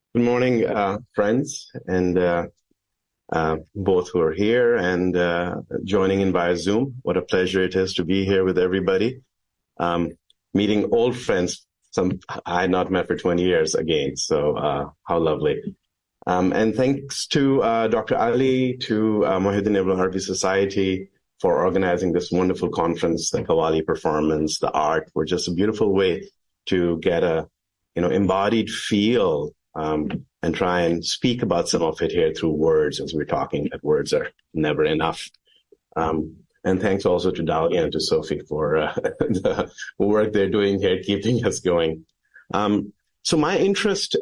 Good morning, friends, and both who are here and joining in via Zoom. What a pleasure it is to be here with everybody. Meeting old friends, some I had not met for 20 years again, so how lovely. And thanks to Dr. Ali, to Muhyiddin Ibn Arabi Society for organizing this wonderful conference, the Qawwali performance, the art, were just a beautiful way to get a embodied feel and try and speak about some of it here through words as we're talking, that words are never enough. And thanks also to Dalia and to Sophie for the work they're doing here, keeping us going. So my interest,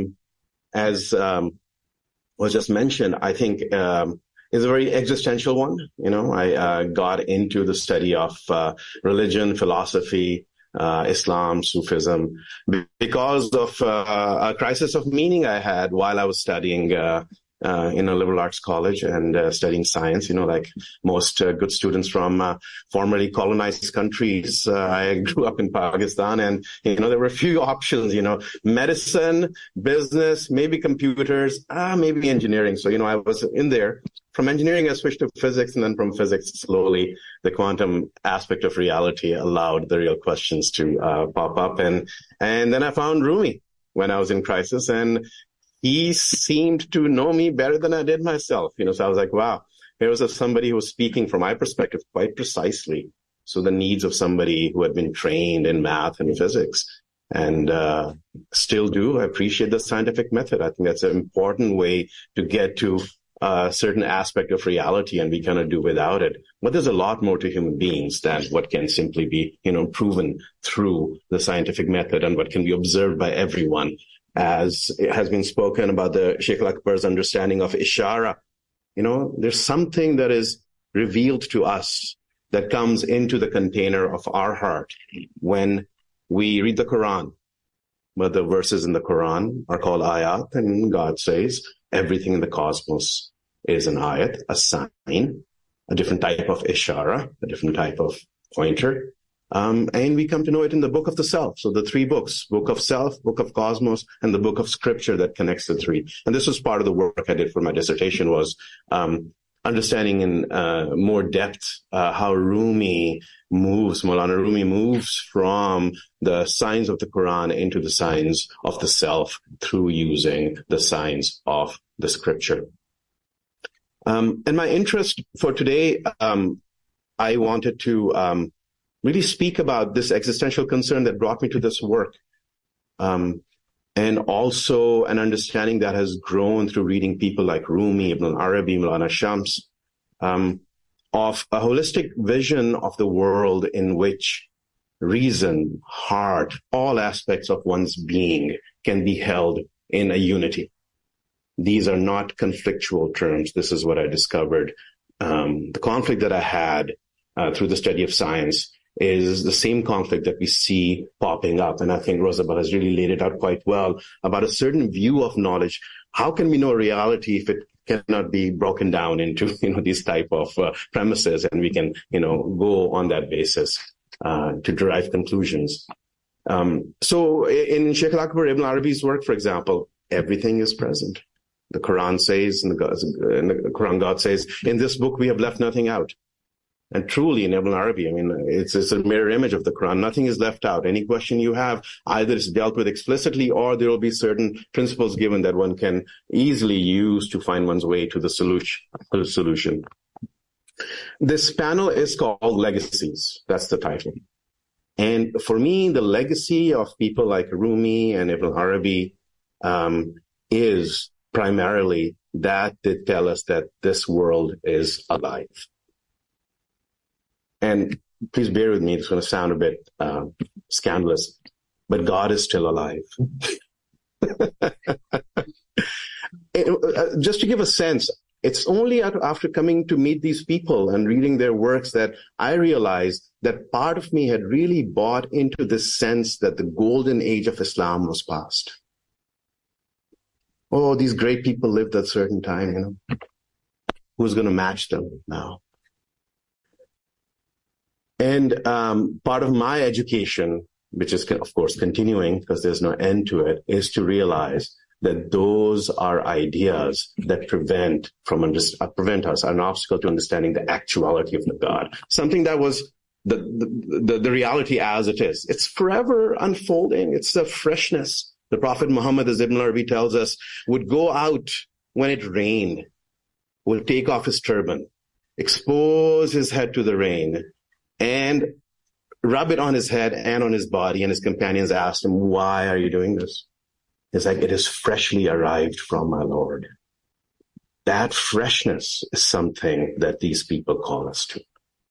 as was just mentioned, I think is a very existential one. I got into the study of religion, philosophy, Islam, Sufism, because of a crisis of meaning I had while I was studying in a liberal arts college and studying science. Like most good students from formerly colonized countries, I grew up in Pakistan, and there were a few options. Medicine, business, maybe computers, maybe engineering. So I was in there. From engineering, I switched to physics, and then from physics, slowly, the quantum aspect of reality allowed the real questions to pop up. And then I found Rumi when I was in crisis, and he seemed to know me better than I did myself. So I was like, wow, here was somebody who was speaking from my perspective quite precisely. So the needs of somebody who had been trained in math and physics and still do. I appreciate the scientific method. I think that's an important way to get to a certain aspect of reality, and we cannot do without it. But there's a lot more to human beings than what can simply be, proven through the scientific method and what can be observed by everyone. As it has been spoken about the Sheikh Akbar's understanding of ishara, there's something that is revealed to us that comes into the container of our heart when we read the Quran. But the verses in the Quran are called ayat, and God says everything in the cosmos is an ayat, a sign, a different type of ishara, a different type of pointer. And we come to know it in the book of the self. So the three books, book of self, book of cosmos, and the book of scripture that connects the three. And this was part of the work I did for my dissertation, was understanding in more depth how Maulana Rumi moves from the signs of the Quran into the signs of the self through using the signs of the scripture. And my interest for today, I wanted to really speak about this existential concern that brought me to this work. And also an understanding that has grown through reading people like Rumi, Ibn Arabi, Maulana Shams, of a holistic vision of the world in which reason, heart, all aspects of one's being can be held in a unity. These are not conflictual terms. This is what I discovered. The conflict that I had through the study of science is the same conflict that we see popping up. And I think Rosabelle has really laid it out quite well about a certain view of knowledge. How can we know reality if it cannot be broken down into, these type of premises, and we can, go on that basis to derive conclusions. So in Sheikh Akbar Ibn Arabi's work, for example, everything is present. The Quran says, in the Quran, God says, in this book, we have left nothing out. And truly, in Ibn Arabi, it's a mirror image of the Quran. Nothing is left out. Any question you have, either is dealt with explicitly, or there will be certain principles given that one can easily use to find one's way to the solution. This panel is called Legacies. That's the title. And for me, the legacy of people like Rumi and Ibn Arabi is primarily that they tell us that this world is alive. And please bear with me, it's going to sound a bit scandalous, but God is still alive. Just to give a sense, it's only after coming to meet these people and reading their works that I realized that part of me had really bought into this sense that the golden age of Islam was past. Oh, these great people lived at a certain time, Who's going to match them now? And part of my education, which is, of course, continuing because there's no end to it, is to realize that those are ideas that prevent us, are an obstacle to understanding the actuality of the God. Something that was the reality as it is. It's forever unfolding. It's the freshness. The Prophet Muhammad, as Ibn Arabi tells us, would go out when it rained, would take off his turban, expose his head to the rain, and rub it on his head and on his body. And his companions asked him, why are you doing this? It's like, it is freshly arrived from my Lord. That freshness is something that these people call us to.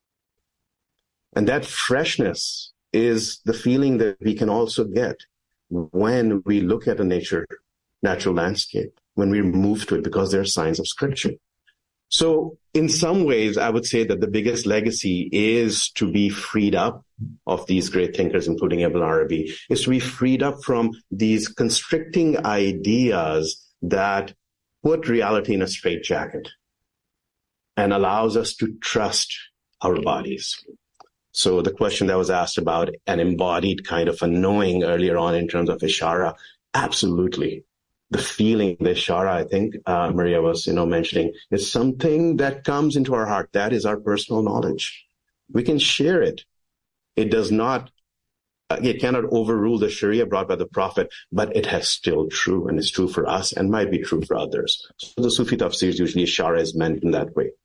And that freshness is the feeling that we can also get when we look at a natural landscape, when we move to it, because there are signs of Scripture. So in some ways, I would say that the biggest legacy is to be freed up of these great thinkers, including Ibn Arabi, is to be freed up from these constricting ideas that put reality in a straitjacket and allows us to trust our bodies. So the question that was asked about an embodied kind of a knowing earlier on in terms of Ishara, absolutely. The feeling, the Ishara, I think Maria was, mentioning, is something that comes into our heart. That is our personal knowledge. We can share it. It cannot overrule the Sharia brought by the Prophet, but it has still true, and it's true for us and might be true for others. So the Sufi tafsirs, usually Ishara is meant in that way.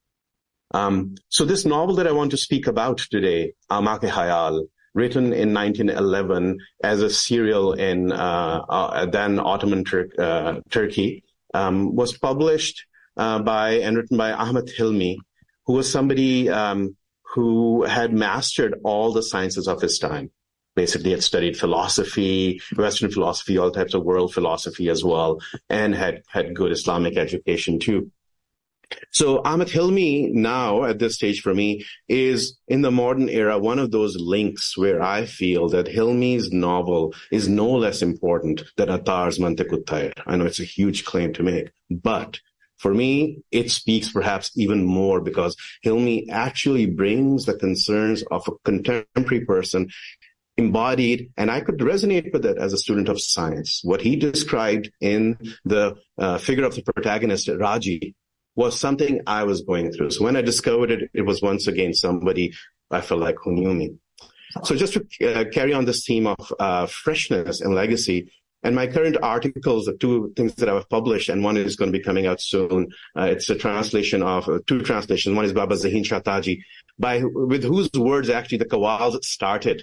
So this novel that I want to speak about today, Amak-e-Hayal, written in 1911 as a serial in then Ottoman Turkey, was published by and written by Ahmed Hilmi, who was somebody who had mastered all the sciences of his time. Basically, had studied philosophy, Western philosophy, all types of world philosophy as well, and had good Islamic education too. So Ahmed Hilmi now, at this stage for me, is in the modern era one of those links where I feel that Hilmi's novel is no less important than Attar's Mantiq-ut-Tayr. I know it's a huge claim to make, but for me, it speaks perhaps even more because Hilmi actually brings the concerns of a contemporary person embodied, and I could resonate with it as a student of science. What he described in the figure of the protagonist, Raji, was something I was going through. So when I discovered it, it was once again somebody I felt like who knew me. So just to carry on this theme of freshness and legacy, and my current articles, the two things that I've published, and one is going to be coming out soon. It's a translation of two translations. One is Baba Zahin Shah Taji, with whose words actually the Qawwals started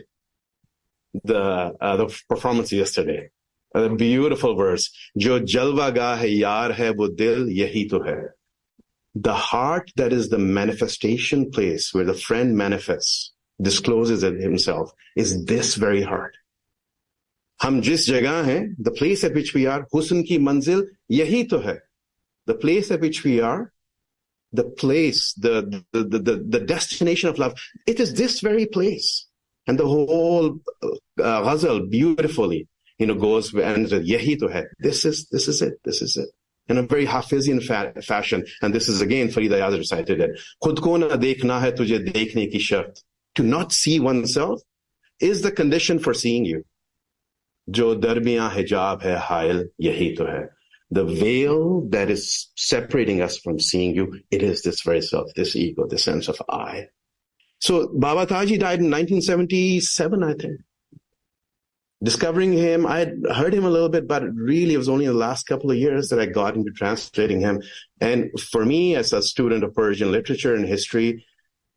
the performance yesterday. A beautiful verse. Jo jalwa gah hai yaar hai wo dil yahi to hai. The heart that is the manifestation place where the friend manifests, discloses it himself, is this very heart. Hum jis jagah hain, the place at which we are, husn ki manzil yahi to hai. The place at which we are, the place, the destination of love, it is this very place. And the whole ghazal beautifully, goes and says, yahi to hai. This is it. In a very Hafizian fashion, and this is again Farida Yazid recited it. Khud ko na dekhna hai tujhe dekhne ki shart. To not see oneself is the condition for seeing you. Jo darmiyan hijab hai hail yahi to hai. The veil that is separating us from seeing you, it is this very self, this ego, this sense of I. So Baba Taji died in 1977, I think. Discovering him, I had heard him a little bit, but really it was only in the last couple of years that I got into translating him. And for me, as a student of Persian literature and history,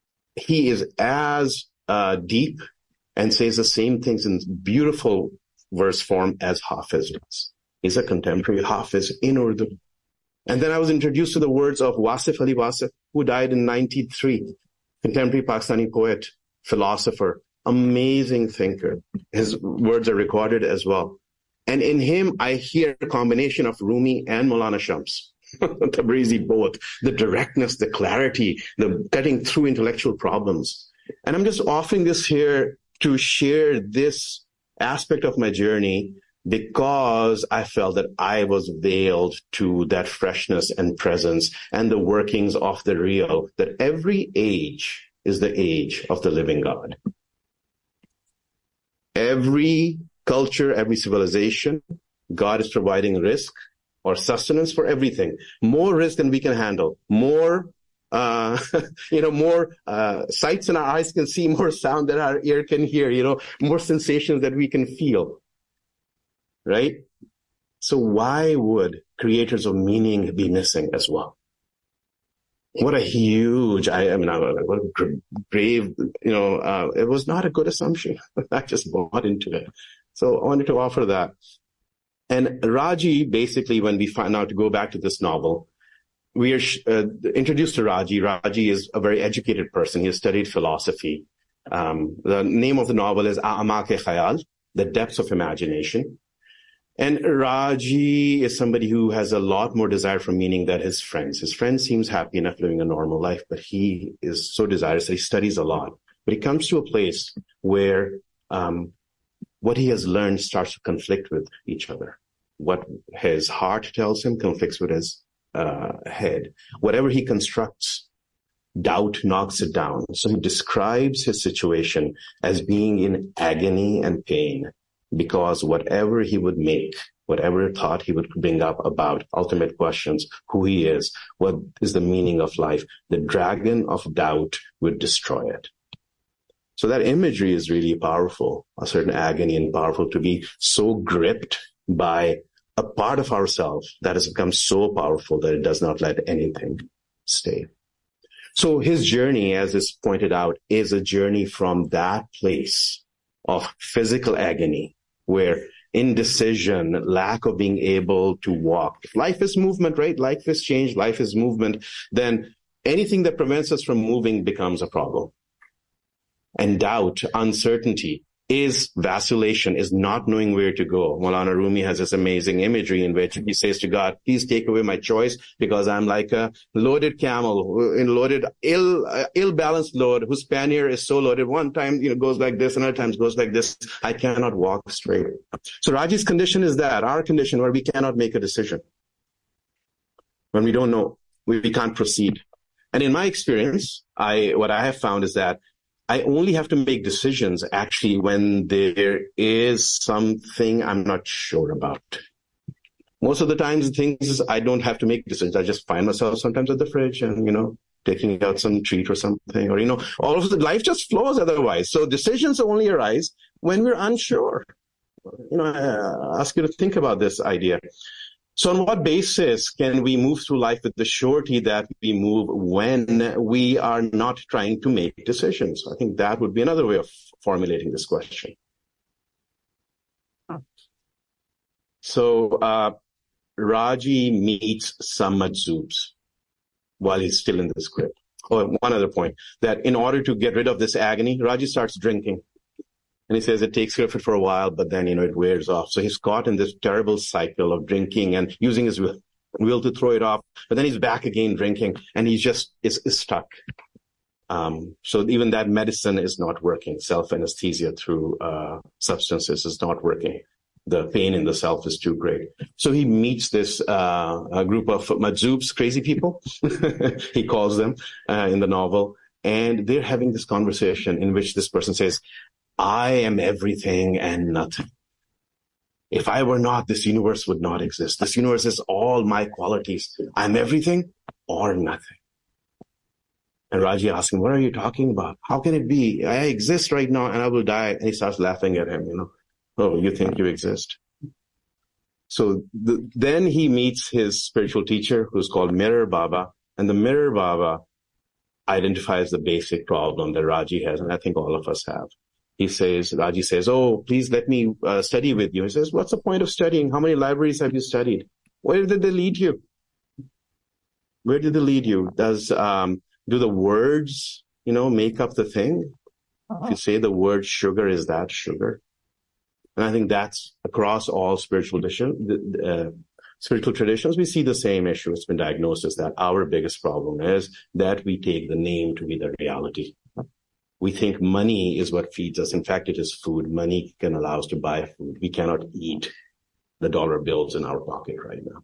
he is as deep and says the same things in beautiful verse form as Hafiz does. He's a contemporary Hafiz in Urdu. And then I was introduced to the words of Wasif Ali Wasif, who died in 1993, contemporary Pakistani poet, philosopher, amazing thinker. His words are recorded as well. And in him, I hear a combination of Rumi and Maulana Shams. Tabrizi both. The directness, the clarity, the cutting through intellectual problems. And I'm just offering this here to share this aspect of my journey because I felt that I was veiled to that freshness and presence and the workings of the real, that every age is the age of the living God. Every culture, every civilization God is providing risk or sustenance for everything. More risk than we can handle. More, more sights in our eyes can see, more sound that our ear can hear, more sensations that we can feel. Right? So why would creators of meaning be missing as well? What a huge, what a grave, it was not a good assumption. I just bought into it. So I wanted to offer that. And Raji, basically, when we find out, to go back to this novel, we are introduced to Raji. Raji is a very educated person. He has studied philosophy. The name of the novel is Aamak-e-Khayal, The Depths of Imagination. And Raji is somebody who has a lot more desire for meaning than his friends. His friend seems happy enough living a normal life, but he is so desirous that he studies a lot. But he comes to a place where what he has learned starts to conflict with each other. What his heart tells him conflicts with his head. Whatever he constructs, doubt knocks it down. So he describes his situation as being in agony and pain, because whatever he would make, whatever thought he would bring up about ultimate questions, who he is, what is the meaning of life, the dragon of doubt would destroy it. So that imagery is really powerful, a certain agony, and powerful to be so gripped by a part of ourselves that has become so powerful that it does not let anything stay. So his journey, as is pointed out, is a journey from that place of physical agony, where indecision, lack of being able to walk. If life is movement, right? Life is change, life is movement. Then anything that prevents us from moving becomes a problem. And doubt, uncertainty, is vacillation, is not knowing where to go. Maulana Rumi has this amazing imagery in which he says to God, please take away my choice, because I'm like a loaded camel, ill-balanced load, whose pannier is so loaded. One time, goes like this, another time goes like this. I cannot walk straight. So Raji's condition is that, our condition, where we cannot make a decision. When we don't know, we can't proceed. And in my experience, what I have found is that I only have to make decisions actually when there is something I'm not sure about. Most of the times, the things is I don't have to make decisions. I just find myself sometimes at the fridge and, taking out some treat or something, or, all of the life just flows otherwise. So decisions only arise when we're unsure. I ask you to think about this idea. So on what basis can we move through life with the surety that we move when we are not trying to make decisions? I think that would be another way of formulating this question. So Raji meets some majzoobs while he's still in this grip. Oh, one other point, that in order to get rid of this agony, Raji starts drinking. And he says it takes care of it for a while, but then, it wears off. So he's caught in this terrible cycle of drinking and using his will to throw it off. But then he's back again drinking, and he just is stuck. So even that medicine is not working. Self-anesthesia through substances is not working. The pain in the self is too great. So he meets this a group of majzoobs, crazy people, he calls them in the novel. And they're having this conversation in which this person says, I am everything and nothing. If I were not, this universe would not exist. This universe is all my qualities. I'm everything or nothing. And Raji asks him, what are you talking about? How can it be? I exist right now and I will die. And he starts laughing at him, Oh, you think you exist? So then he meets his spiritual teacher, who's called Mirror Baba. And the Mirror Baba identifies the basic problem that Raji has, and I think all of us have. Raji says, oh, please let me study with you. He says, what's the point of studying? How many libraries have you studied? Where did they lead you? Where did they lead you? Do the words, make up the thing? If you say the word sugar, is that sugar? And I think that's across all spiritual traditions, we see the same issue. It's been diagnosed as that our biggest problem is that we take the name to be the reality. We think money is what feeds us. In fact, it is food. Money can allow us to buy food. We cannot eat the dollar bills in our pocket right now.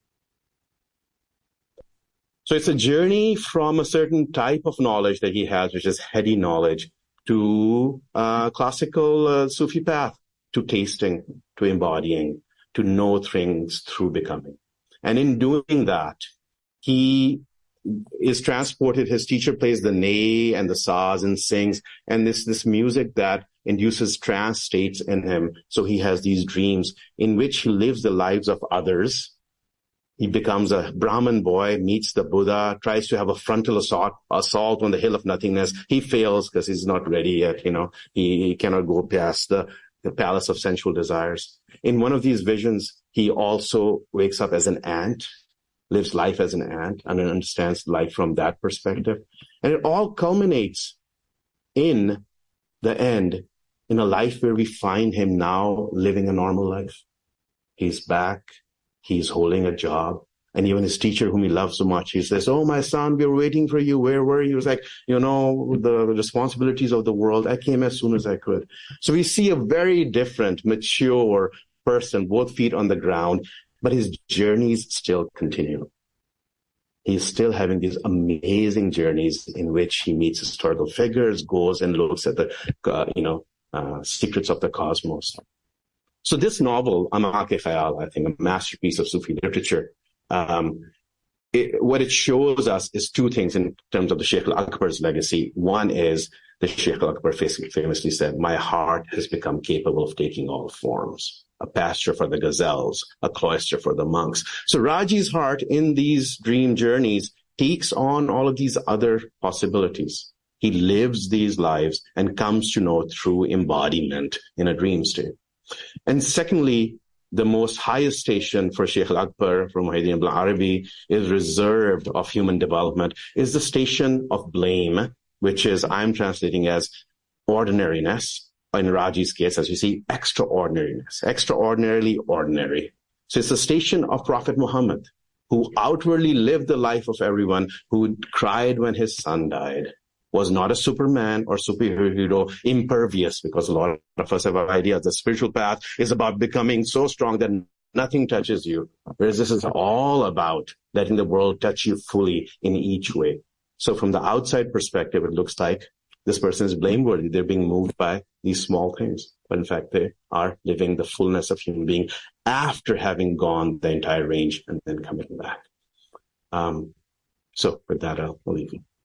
So it's a journey from a certain type of knowledge that he has, which is heady knowledge, to classical Sufi path, to tasting, to embodying, to know things through becoming. And in doing that, he is transported. His teacher plays the ney and the saz and sings, and this music that induces trance states in him. So he has these dreams in which he lives the lives of others. He becomes a Brahmin boy, meets the Buddha, tries to have a frontal assault on the hill of nothingness. He fails because he's not ready yet. He cannot go past the palace of sensual desires. In one of these visions, he also wakes up as an ant, lives life as an ant, and understands life from that perspective. And it all culminates in the end in a life where we find him now living a normal life. He's back. He's holding a job. And even his teacher, whom he loves so much, he says, "Oh, my son, we were waiting for you. Where were you?" He was like, the responsibilities of the world. I came as soon as I could. So we see a very different, mature person, both feet on the ground, but his journeys still continue. He's still having these amazing journeys in which he meets historical figures, goes and looks at the, secrets of the cosmos. So this novel, Amaq-e-Khayal, I think a masterpiece of Sufi literature, what it shows us is two things in terms of the Sheikh al-Akbar's legacy. One is the Sheikh al-Akbar famously said, "My heart has become capable of taking all forms. A pasture for the gazelles, a cloister for the monks." So Raji's heart in these dream journeys takes on all of these other possibilities. He lives these lives and comes to know through embodiment in a dream state. And secondly, the most highest station for Sheikh al-Akbar, from Muhyiddin ibn Arabi, is reserved of human development, is the station of blame, which is, I'm translating as ordinariness. In Raji's case, as you see, extraordinariness, extraordinarily ordinary. So it's the station of Prophet Muhammad, who outwardly lived the life of everyone, who cried when his son died, was not a Superman or superhero, impervious, because a lot of us have an idea the spiritual path is about becoming so strong that nothing touches you, whereas this is all about letting the world touch you fully in each way. So from the outside perspective, it looks like this person is blameworthy. They're being moved by these small things, but in fact, they are living the fullness of human being after having gone the entire range and then coming back. So with that, I'll leave you.